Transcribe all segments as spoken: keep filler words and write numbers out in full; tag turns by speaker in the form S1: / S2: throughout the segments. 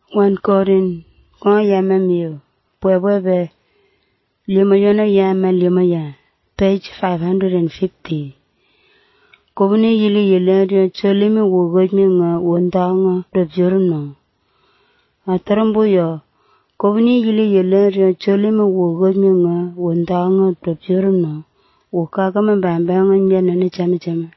S1: One Corin, Kwa Yama Mew, Puebebe, Limoyona Yama Limoya, page five hundred fifty. Kobuni yili yelerio cholimi wogojmi nga wondanga revyorno. Atarambo yo, kobuni yili yelerio cholimi wogojmi nga wondanga revyorno. Wokagama bambanga nyana ne chame chame.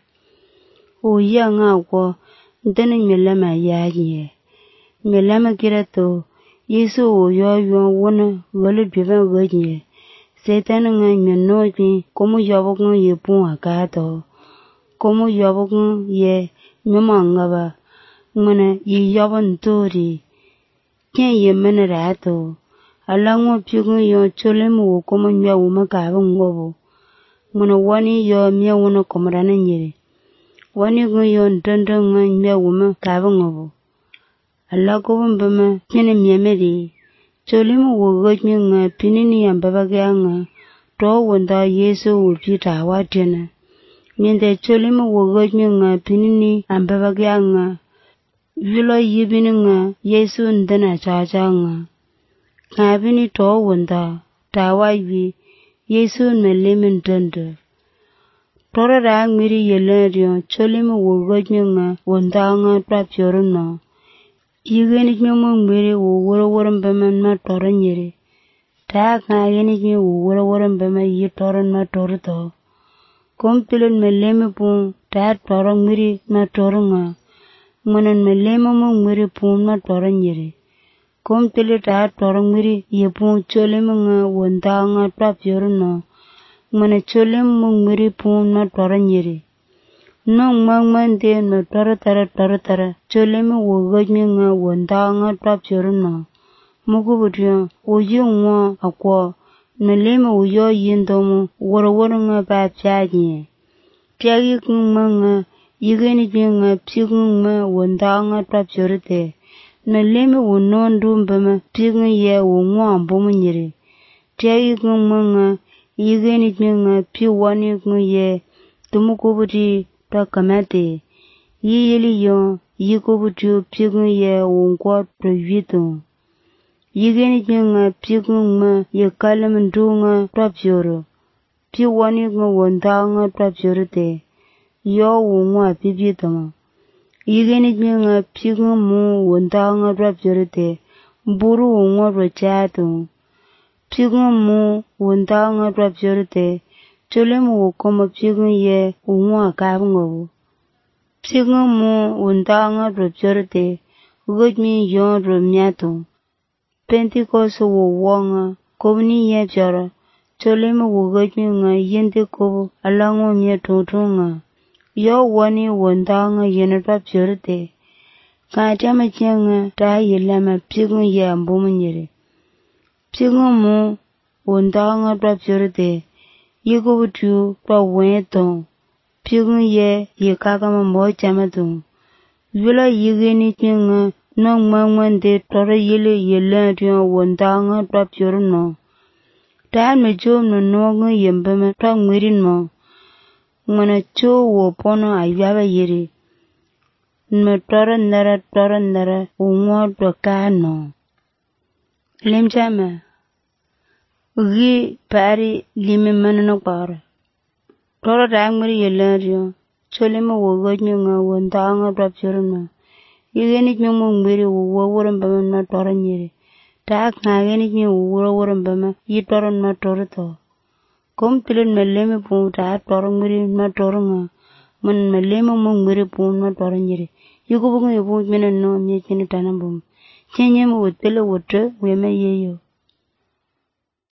S1: Uya nga wo, ndene milama yaje. Milama kirato, Yesu wo yo yo wona wale driven gajye. Satan nga nyanoji, komu yabok nga yepun akato. Komu yabok nga ye nyama ngaba. Ngana ye yaban tori. Kien ye mene rato. Alango piyo yo cholemu wo komu nywa wuma kaba ngobo. Ngana wani yo miya wuna komrana nyere. Wani nga yo ndanda nga nywa wuma kaba ngobo. Allah ko bama kene miemeri cholimo wogojmi nga pinini ambabagya nga to wonda Yesu upita watena minde cholimo wogojmi nga pinini ambabagya nga vilo yibini nga Yesu ndana chacha nga ngabini to wonda tawayi Yesu melimin danda toro ra ngiri yelerio cholimo wogojmi nga wonda nga prapyorno Yigeni mi mo ngwere wo woro woro mbama na toro nyere. Ta ka yeni mi wo woro woro mbama yi toro na toro to. Kompilon me leme pun ta toro ngwere na toro nga. Ngonon me leme mo ngwere pun na toro nyere. Kompile ta toro ngwere ye pun chole mo nga wonda nga prapyoro no. Ngone chole mo ngwere pun na toro nyere. Nong mangmande no toro tara toro tara cholemi wogojmi nga wonda nga prapyoro no. Mugu budyo uyu ngwa akwa naleme uyo yindomu woro woro nga ba pyagi. Pyagi kungma nga yigeni nga pyigi nga wonda nga prapyoro te. Naleme unondu mbama pyigi ye ungwa ambomu nyere. Pyagi kungma nga yigeni nga pyuwani nga ye tumuku budyo ta kamate yiyeli yo yikobutu pigun ye wonkwa to yito yigeni nga pigun ma ye kalam ndunga tapyoro piwani nga wonda nga tapyoro te yo wonwa pibito ma yigeni nga pigun mu wonda nga tapyoro te mburu wonwa ro chato pigun mu wonda nga tapyoro te Cholemu wokoma pigun ye unwa kabngo. Pigun mu wunda nga ropyorte, ugojmi yon romyato. Pentecost wo wonga, kobni ye pyora. Cholemu wogojmi nga yende kobo, alango nye tontonga. Yo wani wunda nga yenata pyorte. Kajama chenga ta yelama pigun ye ambomu nyere. Pigun mu wunda nga ropyorte. Yego butu pa weto pigun ye ye kagama mo chamato vila yigeni kinga nong mangmande toro yele yele rio wondanga pa pyorno ta me jo no no yembema ta ngwirin mo ngona cho wo pono ayaba yiri me toro nara toro nara unwa do kano lemjama Ugi pari limi manano para. Toro rangmiri yelario, cholema wogojmi nga wonda nga prapyorno. Yigeni mi mo ngwiri wo woro mbama na toro nyere. Ta ngageni mi wo woro woro mbama yi toro na toro to. Kom pilon meleme pun ta toro ngwiri na toro nga. Man meleme mo ngwiri pun na toro nyere. Yugo bunga yubo mina no nye chini tanambum. Chenye mo wotele wotre weme yeyo.